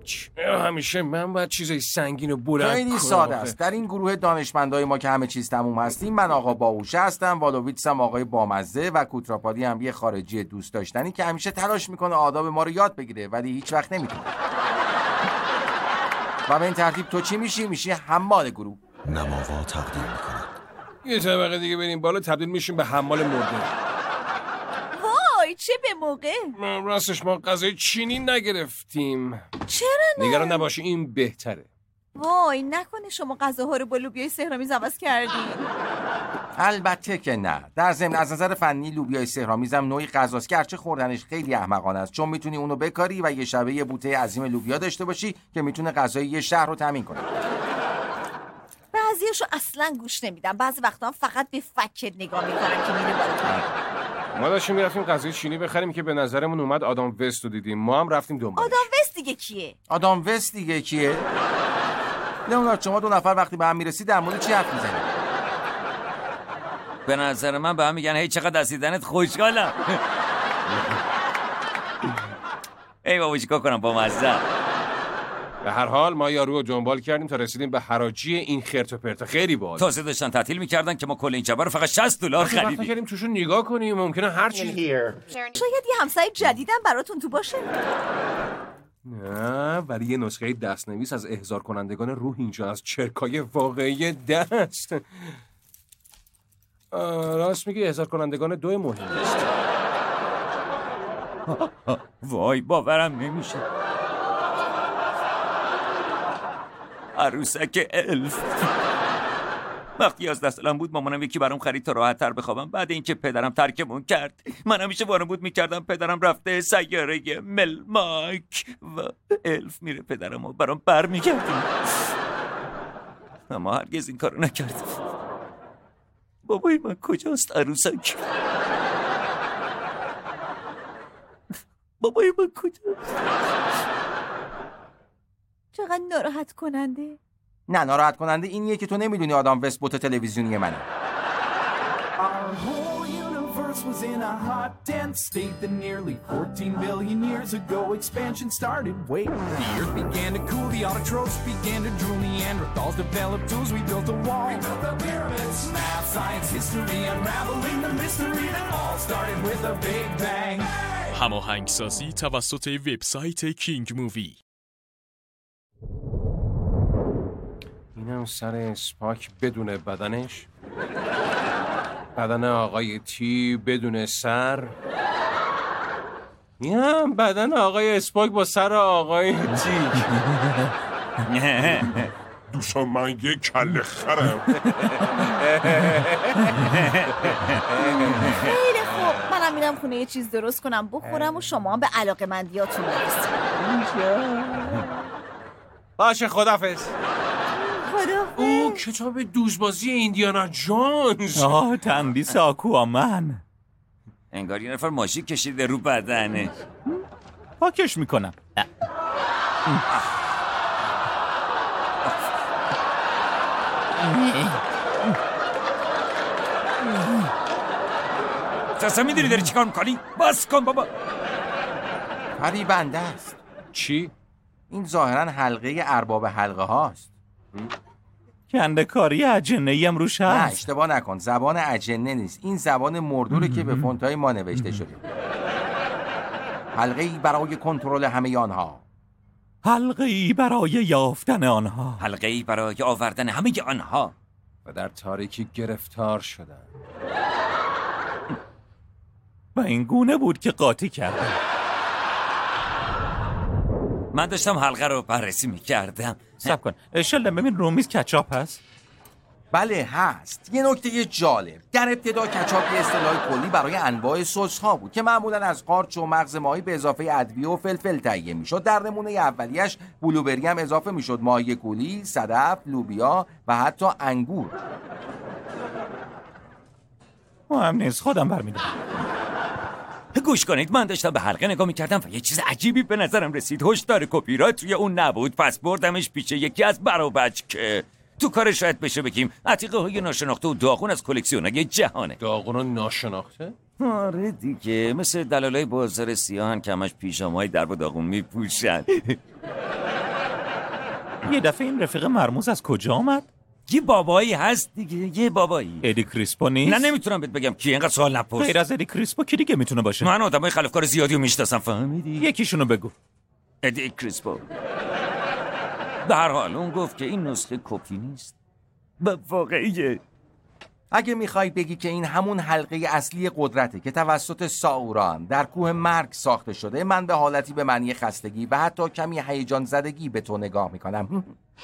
هیچ. همیشه من باید چیزای سنگین و بلند خیلی کنم. ساده است. در این گروه دانشمندای ما که همه چیز تموم هستیم، من آقا باهوشه هستم، والوویتس هم آقای بامزه و کوتراپادی هم یه خارجی دوست داشتنی که همیشه تلاش میکنه آداب ما رو یاد بگیره ولی هیچ وقت نمیتونه. و به این ترتیب تو چی میشی حمال گروه. نماوا تقدیم میکنه. یه طبقه دیگه بریم بالا تبدیل میشیم به حمال مرده. وای چه به موقع. راستش ما غذای چینی نگرفتیم. چرا نه؟ نگران نباشی این بهتره. وای نکنه شما غذاها رو با لوبیای سحرآمیز عوض کردین. البته که نه. در ضمن از نظر فنی لوبیای سحرآمیز هم نوعی غذاست که هرچه خوردنش خیلی احمقانه است، چون میتونی اونو بکاری و یه شبه یه بوته عظیم لوبیا داشته باشی که میتونه غذای یه شهر رو تامین کنه. بعضیاشو اصلا گوش نمیدم، بعضی وقتا هم فقط به فکت نگاه میکنم که میره بالا. ما داشتیم میرفتیم غذای چینی بخریم که به نظرمون اومد آدام وست رو دیدیم. ما هم رفتیم دنبالش. آدام وست دیگه کیه؟ آدام وست دیگه کیه؟ لئونارد شما دو نفر وقتی به هم میرسی در مورد چی حرف میزنید؟ به نظر من به هم میگن هی چقدر از دیدنت خوشحالم. ای بابا چیکار کنم با مزه. به هر حال ما یارو رو دنبال کردیم تا رسیدیم به حراجی این خرت و پرت. خیلی باحال. تازه داشتن تعطیل میکردن که ما کل این جبه رو فقط $60 خریدیم. کردیم توشون نگاه کنیم، ممکنه هر چی. شاید یه همسایه جدیدم براتون تو باشه. نه ولی یه نسخه دستنویس از احضار کنندگان روح اینجا از چرکای واقعی دست. راست میگی احضار کنندگان 2 مهم است. وای باورم نمیشه. عروسک الف. وقتی از دستم بود مامانم یکی برام خرید تا راحت تر بخوابم. بعد اینکه پدرم ترکمون کرد من همیشه وانمود میکردم پدرم رفته سیاره ملماک و الف میره پدرمو برام بر میگردیم، اما هرگز این کارو نکردم. بابای من کجاست عروسک؟ بابای من کجاست؟ چقدر ناراحت کننده. نه ناراحت کننده اینیه که تو نمیدونی آدام وست بوت تلویزیونی منه. Our whole universe was in a hot, dense state that nearly 14 billion years ago expansion started. Wait, the earth began to cool, the autotrophs began to drool, Neanderthals developed tools, we built a wall. We built the pyramids, math, science, history, unraveling the mystery that all started with a big bang. هماهنگسازی توسط وبسایت کینگ مووی. اینم سر اسپاک بدون بدنش، بدن آقای تی بدون سر، اینم بدن آقای اسپاک با سر آقای تی. دوستان من یه کله خرم. خیلی خوب منم میرم خونه یه چیز درست کنم بخورم و شما به علاقه‌مندیاتون برسید. باشه خدافظ. او کتاب دوزبازی ایندیانا جونز. تنبیس آکوامن. انگار یه نفر ماشین کشیده رو بدنه. پاکش میکنم. اصلا میدونی داری چیکار میکنی؟ بس کن بابا. فریبنده است. چی؟ این ظاهرا حلقه ارباب حلقه هاست. کنده‌کاری اجنه‌ای هم روش هست. نه اشتباه نکن، زبان اجنه نیست، این زبان مردوره که به فونت‌های ما نوشته شده. حلقه‌ای برای کنترل همه آنها، حلقه‌ای برای یافتن آنها، حلقه‌ای برای آوردن همه آنها. و در تاریکی گرفتار شدن. و این گونه بود که قاطی کردم. من داشتم حلقه رو بررسی میکردم. صبر کن شلدن ببین رومیز کچاپ هست؟ بله هست. یه نکته جالب، در ابتدا کچاپ یه اصطلاح کلی برای انواع سس ها بود که معمولا از قارچ و مغز ماهی به اضافه ادویه و فلفل تهیه میشد. در نمونه اولیش بلوبری هم اضافه میشد، ماهی کولی، صدف، لوبیا و حتی انگور. مهم نیست خودم برمیدارم. گوش کنید، من داشتم به حلقه نگاه میکردم و یه چیز عجیبی به نظرم رسید. هشدار کپی رایت توی اون نبود، پس بردمش پیش یکی از برابچ که تو کار شاید بشه بگیم عتیقه های ناشناخته و داغون از کلکسیونای جهانه. داغون و ناشناخته؟ آره دیگه، مثل دلالای بازار سیاهن که همش پیژامه‌های درب و داغون میپوشن. یه دفعه این رفیق مرموز از کجا آمد؟ یه بابایی هست دیگه، یه بابایی. ادی کریسپو نیست؟ نه نمیتونم بهت بگم کی، اینقدر سوال نپرس. غیر از ادی کریسپو کی دیگه میتونه باشه؟ من آدمای خلافکار زیادی رو میشناسم، فهمیدی؟ یکیشونو بگو. ادی کریسپو. به هر حال اون گفت که این نسخه کپی نیست و واقعیه. اگه میخوای بگی که این همون حلقه اصلی قدرته که توسط ساوران در کوه مرگ ساخته شده، من به حالتی به معنی خستگی و حتی کمی هیجان زدگی به تو نگاه میکنم.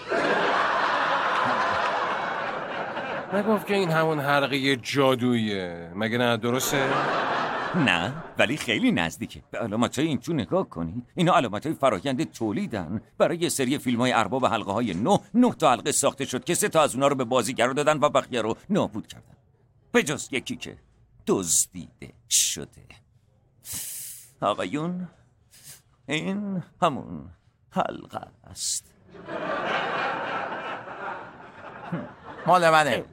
نگفت که این همون حلقه جادوییه، مگه نه؟ درسته؟ نه ولی خیلی نزدیکه. به علامت‌های این تو نگاه کنید. اینا علامت‌های فرآیند تولیدن. برای یه سری فیلم‌های ارباب حلقه‌های 9 تا حلقه ساخته شد که 3 تا از اونا رو به بازیگرا دادن و بقیه رو نابود کردن. به جز یکی که دزدیده شده. آقایون، این همون حلقه است. مال منه.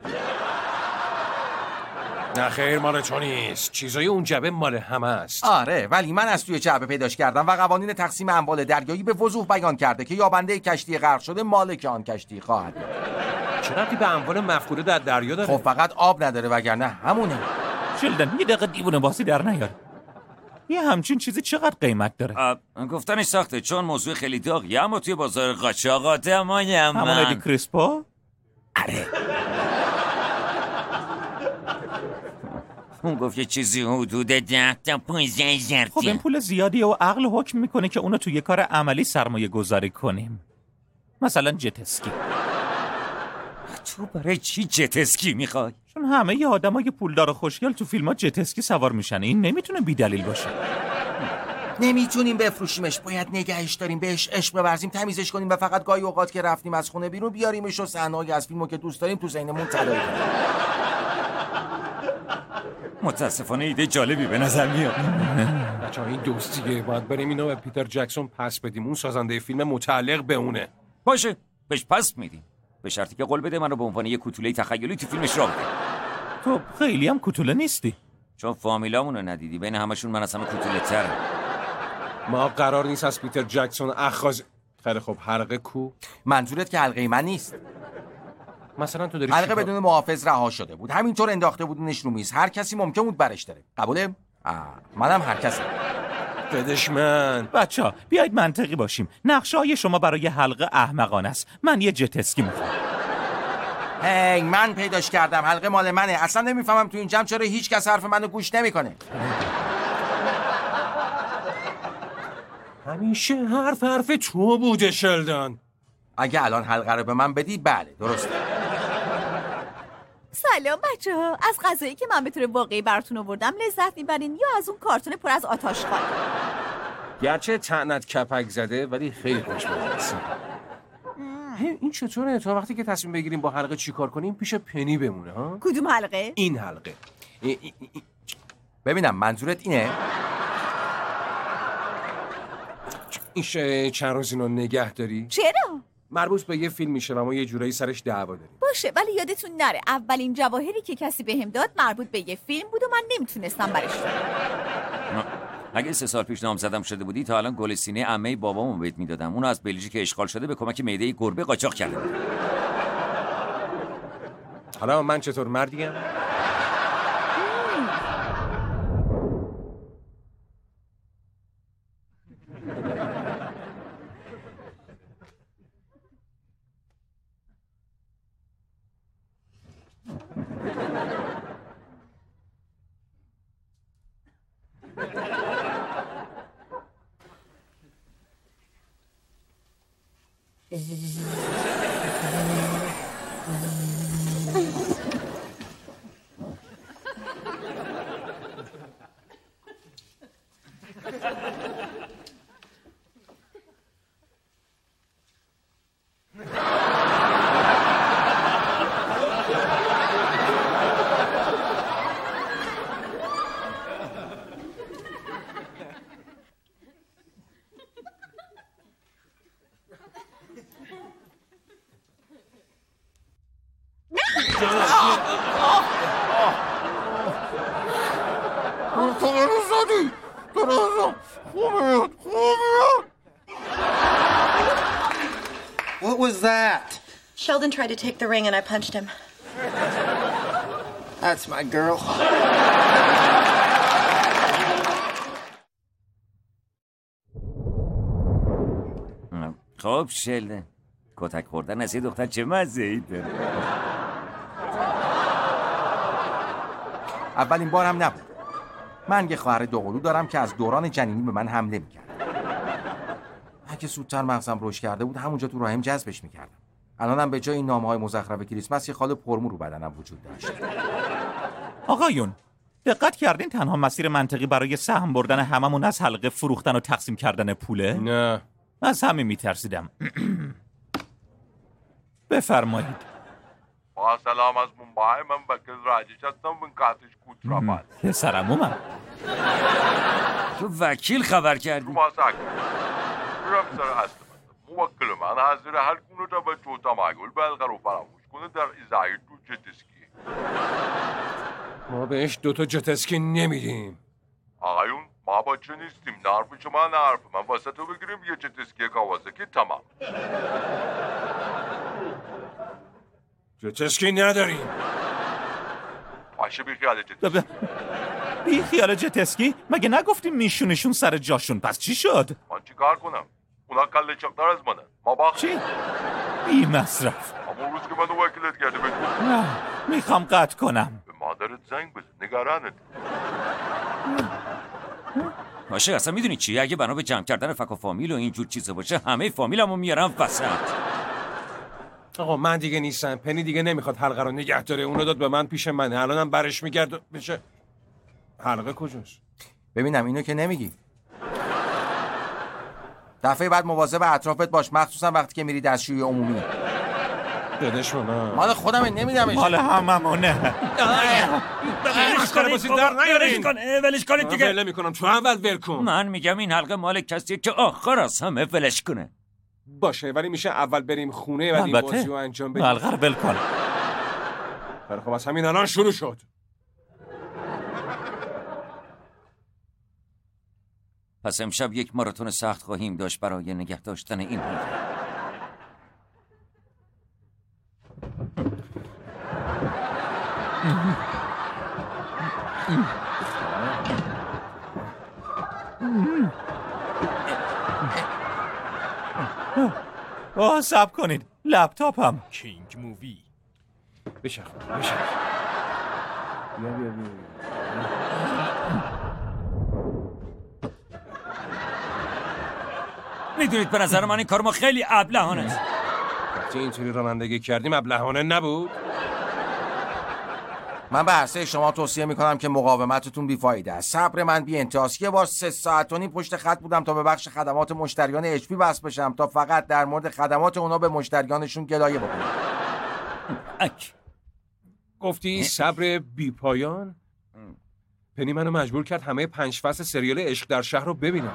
نه خیر، مال تو نیست. چیزای اون جبه مال همه است. آره، ولی من از توی جعبه پیداش کردم و قوانین تقسیم اموال دریایی به وضوح بیان کرده که یابنده کشتی غرق شده مالک آن کشتی خواهد بود. چه ربطی به اموال مفقوده در دریا داره؟ خب فقط آب نداره، وگرنه همونه. شلدن یه دقیقه دیوونه بازی در نیار. یه همچین چیزی چقدر قیمت داره؟ گفتنش سخته چون موضوع خیلی داغیه، اما توی بازار قاچاقات همون ادی کریسپو؟ آره. اون گفت یه چیزی حدود 10 تا 15,000. خب این پول زیادیه و عقل حکم میکنه که اونو توی کار عملی سرمایه گذاری کنیم. مثلا جت اسکی. تو برای چی جت اسکی میخوای؟ چون همه ی آدمای پولدار و خوشگل تو فیلم‌ها جت اسکی سوار میشن. این نمیتونه بی دلیل باشه. نمیتونیم بفروشیمش، باید نگهش داریم، بهش عشق بورزیم، تمیزش کنیم و فقط گاهی اوقات که رفتیم از خونه بیرون بیاریمش و صحنه‌ای از فیلمو که دوست داریم تو ذهنمون تداعی کنیم. متاسفانه ایده جالبی به نظر میاد. بچه‌ها این دوستیه، باید بریم اینو به پیتر جکسون پس بدیم. اون سازنده فیلم متعلق به اونه. باشه، بهش پس میدیم، به شرطی که قول بده منو به عنوان یه کوتوله تخیلی تو فیلمش را بده. تو خیلی هم کوتوله نیستی. چون فامیلامونو ندیدی، بین همشون من از همه کوتوله ترم. ما قرار نیست از پیتر جکسون اخاذ. خیلی خب، حلقه کو؟ منظورت که حلقه من نیست؟ مثلا تو داری حلقه بدون محافظ رها شده بود، همینطور انداخته بودنش رو میز، هر کسی ممکن بود برش داره. قبوله؟ منم هر کسی. بدش من. بچه‌ها بیایید منطقی باشیم. نقشه‌های شما برای حلقه احمقانه است. من یه جت اسکی میخوام. هی من پیداش کردم، حلقه مال منه. اصلا نمیفهمم تو این جمع چرا هیچ کس حرف منو گوش نمیکنه. همیشه حرف تو بوده شلدن. اگه الان حلقه رو به من بدی بله درسته. سلام بچه‌ها، از غذایی که من به طور واقعی براتون آوردم لذت میبرین یا از اون کارتون پر از آتش خال؟ گرچه طعنت کپک زده ولی خیلی خوشمزه است. این چطوره تا وقتی که تصمیم بگیریم با حلقه چی کار کنیم پیش پنی بمونه ها؟ کدوم حلقه؟ این حلقه. ببینم منظورت اینه؟ این چند روز اینو نگه داری؟ چرا؟ مربوط به یه فیلم میشه و ما یه جورایی سرش دعوا داریم. باشه، ولی یادتون نره اولین جواهری که کسی بهم داد مربوط به یه فیلم بود و من نمیتونستم برش دارم. اگه 3 سال پیش نامزدم شده بودی تا الان گل سینه عمه بابامو بهت میدادم. اونو از بلژیک اشغال شده به کمک معده گربه قاچاق کرده. حالا من چطور مردیم؟ What was that? Sheldon tried to take the ring and I punched him. That's my girl. خب شلدن، کتک خوردن از یه دختر چه مزه‌ای داره. اولین بار هم نبود. من یه خواهر دوقلو دارم که از دوران جنینی به من حمله میکرد. اگه زودتر مغزم رشد کرده بود همونجا تو رحم جذبش میکردم. الانم به جای این نامه‌های مزخرف کریسمس یه خال پرمو رو بدنم وجود داشت. آقایون، دقت کردین تنها مسیر منطقی برای سهم بردن هممون از حلقه فروختن و تقسیم کردن پوله؟ نه. از همین میترسیدم. بفرمایید. با سلام از ممبای، من بکر راجش هستم من کاتش کوتراباد. پسرعمومم. تو وکیل خبر کردی؟ تو ماساک میرم سر هستم. موکل من حاضر هر گونه توجه تمایل بلغه رو فراموش کنه در ازای تو جتسکی. ما بهش 2 جتسکی نمیدیم. آقایون ما بچه نیستیم، نرف شما نرف. من واسه تو بگیریم یه جتسکی کاوازاکی تمام. جتسکی نداریم. باشه بی خیال جتسکی. بی خیال جتسکی؟ مگه نگفتیم میشونشون سر جاشون؟ پس چی شد؟ من چی کار کنم؟ اونا کله چقدر از منه. ما باخت. چی؟ بی مصرف. اما روز که منو وکیلت کرده بگو. نه میخوام قطع کنم. به مادرت زنگ بزن، نگرانت. باشه اصلا میدونی چی؟ اگه بنا به جمع کردن فک و فامیل و اینجور چیزا باشه همه فامیلمو میارم وسط. آقا من دیگه نیستم. پنی دیگه نمیخواد حلقه رو نگه داره. اونو داد به من پیش من. الانم برش میگرد بشه. حلقه کجاست؟ ببینم اینو که نمیگی. دفعه بعد مواظب اطرافت باش، مخصوصا وقتی که میری دستشویی عمومی. دادش من مال خودمه نمیدمش. مال هممونه. ولش کنید دیگه. ول نمیکنم. تو اول ول کن. من میگم این حلقه مال کسیه که آخر از همه ولش کنه. باشه ولی میشه اول بریم خونه و این بازی رو انجام بدیم. حلقه رو ول کن. خب از همین الان شروع شد. پس امشب یک ماراتون سخت خواهیم داشت برای نگه داشتن این حلقه. صبر کنید، لپتاپم. کینگ مووی. بشخ. بیا. میدونید به نظر من این کار ما خیلی ابلهانه است. وقتی اینطوری رانندگی کردیم ابلهانه نبود. من به عرصه شما توصیه میکنم که مقاومتتون بیفایده است. صبر من بی انتهاست. یه بار 3 ساعت و نیم پشت خط بودم تا به بخش خدمات مشتریان اچ پی وصل بشم تا فقط در مورد خدمات اونا به مشتریانشون گلایه بکنم. گفتی صبر بی پایان؟ پنی منو مجبور کرد همه 5 فصل سریال عشق در شهر رو ببینم.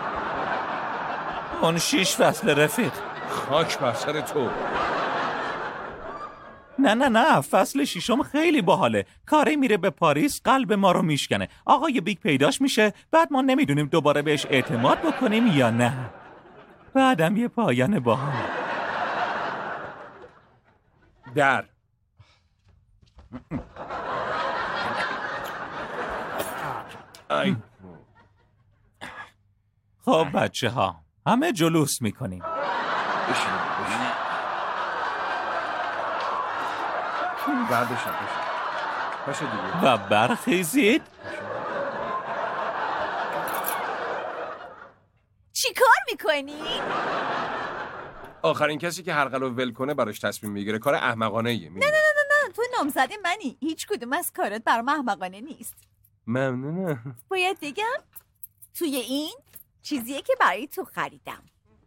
اون 6 فصل رفیق. خاک بر سر تو. نه فصل 6 خیلی باحاله. کاری میره به پاریس قلب ما رو میشکنه. آقای بیگ پیداش میشه، بعد ما نمیدونیم دوباره بهش اعتماد بکنیم یا نه. بعدم یه پایان باحال. در خب بچه ها همه جلوس میکنیم. برداشتم باشه دیگه. و برخیزید. چی کار میکنی؟ آخرین کسی که حلقه رو ول کنه براش تصمیم میگیره. کار احمقانه ایه. نه تو نامزد منی. هیچ کدوم از کارات برام احمقانه نیست. ممنونم. باید بگم توی این چیزیه که برای تو خریدم.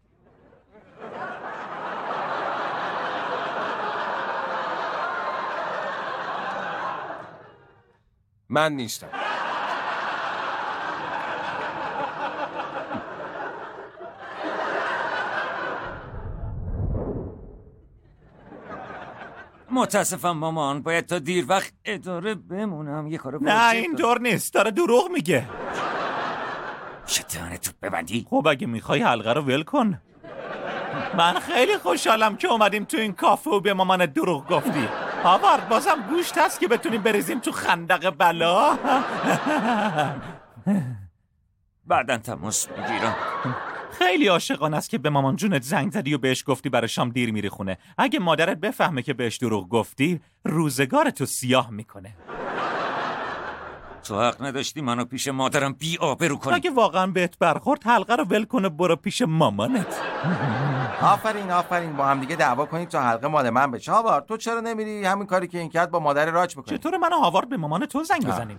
من نیستم. متاسفم مامان، باید تا دیر وقت اداره بمونم. یه کارو نه اینطور نیست، داره دروغ میگه. شتانه تو ببندی. خب اگه میخوای حلقه رو ول کن. من خیلی خوشحالم که اومدیم تو این کافه و به مامان دروغ گفتی. هاوارد بازم گوشت هست که بتونیم بریزیم تو خندق بلا. بعدن تماس میگیرم. خیلی عاشقانه است که به مامان جونت زنگ زدی و بهش گفتی برای شام دیر میری خونه. اگه مادرت بفهمه که بهش دروغ گفتی روزگارتو سیاه میکنه. تو حق نداشتی منو پیش مادرم بی آبرو کنی. اگه واقعا بهت برخورد حلقه رو ول کنه برو پیش مامانت. آفرین با هم دیگه دعوا کنید تا حلقه مال من بشه. هاوارد تو چرا نمیری همین کاری که این کرد با مادر راج بکنی؟ چطور من و هاوارد به مامان تو زنگ بزنیم؟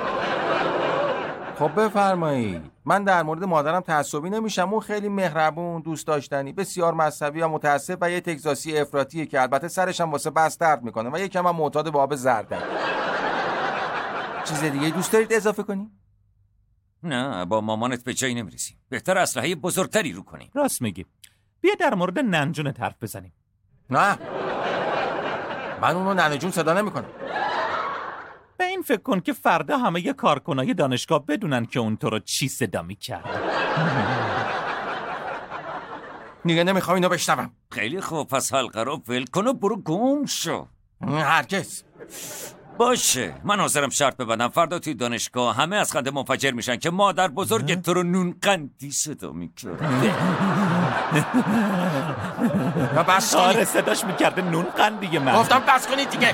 خب بفرمایید. من در مورد مادرم تعصبی نمیشم. اون خیلی مهربون، دوست داشتنی، بسیار مذهبی و متعصب و یه تگزاسی افراطیه که البته سرش هم واسه بس درد میکنه و یکم هم معتاد به آب زرده. چیز دیگه دوست دارید اضافه کنی؟ نه با مامانت به جایی نمیرسیم. بهتر اسلحه بزرگتری رو کنیم. راست میگی. بیا در مورد ننجونت حرف بزنیم. نه من اونو ننجون صدا نمیکنم. به این فکر کن که فردا همه ی کارکنای دانشگاه بدونن که اون تو رو چی صدا میکرد. دیگه نمیخوام اینو بشنوم. خیلی خوب پس حلقه رو ول کن و برو گم شو. هرگز. باشه من حاضرم شرط ببندم فردا توی دانشگاه همه از خنده منفجر میشن که مادر بزرگ تو رو نون قندی صدا میکرد. بس کنید. آره صداش میکرده نون قندی من. گفتم بس کنید دیگه.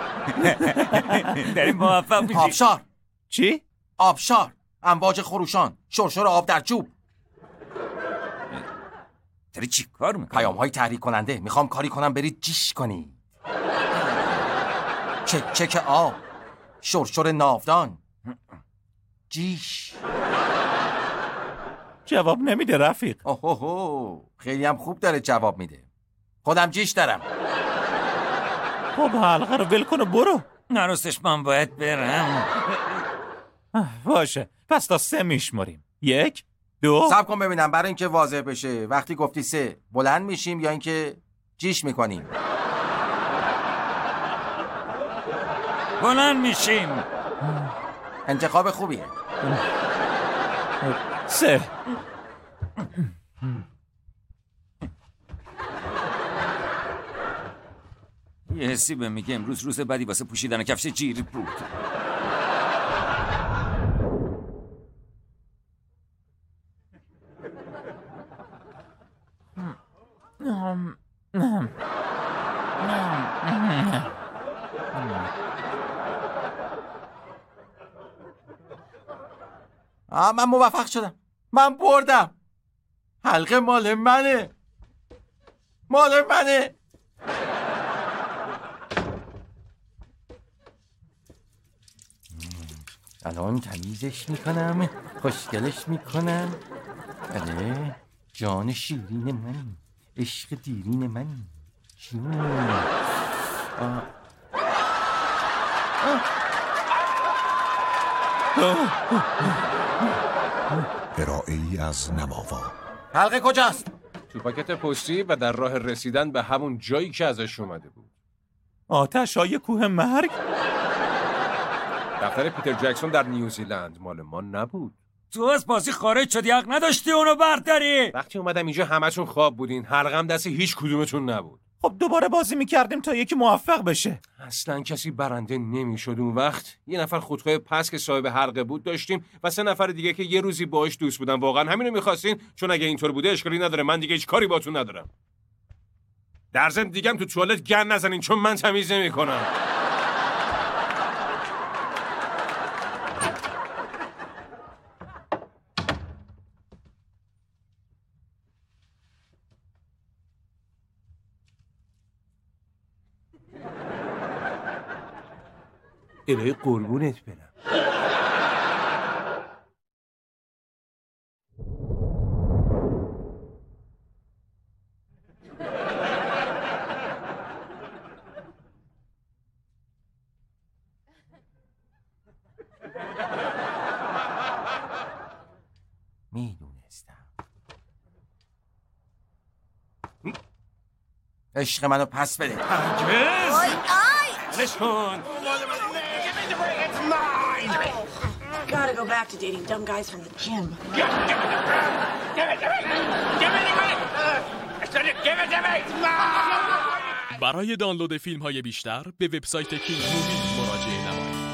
داریم موفق میشیم. آبشار. چی؟ آبشار. امواج خروشان. شرشر آب در چوب. داری چی کار میکنی؟ پیام‌های تحریک کننده. میخوام کاری کنم برید جیش کنی. چک آب. شرشر ناودان. جیش. جواب نمیده رفیق. اوه خیلی هم خوب داره جواب میده. خودم جیش دارم. خب حلقه رو ول کن و برو. نراستش من باید برم. باشه پس تا 3 میشماریم. 1 2. صبر کن ببینم برای اینکه واضح بشه. وقتی گفتی 3 بلند میشیم یا اینکه جیش میکنیم؟ بلند میشیم. انتخاب خوبیه. 3. یه حسی به میگه امروز روز بدی واسه پوشیدن کفش جیری بود. من موفق شدم. من بردم. حلقه مال منه. الان تمیزش میکنم. خوشگلش میکنم. بله جان شیرین من، عشق دیرین من. جون ارائه‌ای از نماوا. حلقه کجاست؟ تو پاکت پستی و در راه رسیدن به همون جایی که ازش اومده بود. آتش‌های کوه مرگ؟ دفتر پیتر جکسون در نیوزیلند مال ما نبود. تو از بازی خارج شدی، حق نداشتی اونو برداری. وقتی اومدم اینجا همتون خواب بودین، حلقم دست هیچ کدومتون نبود. خب دوباره بازی میکردیم تا یکی موفق بشه. اصلا کسی برنده نمیشد اون وقت. یه نفر خودخواه پس که صاحب حلقه بود داشتیم و 3 نفر دیگه که یه روزی باهاش دوست بودن. واقعا همینو می‌خواستین؟ چون اگه اینطور بوده اشکالی نداره، من دیگه هیچ کاری باهاتون ندارم. در ضمن دیگه تو توالت گند نزنین چون من تمیز نمی‌کنم. الهی قربونت برم. میدونستم. عشق منو پس بده. Gotta go back to dating dumb guys from the gym. Give me the ring! Steady! برای دانلود فیلم های بیشتر به وبسایت کینگ مووی مراجعه نمایید.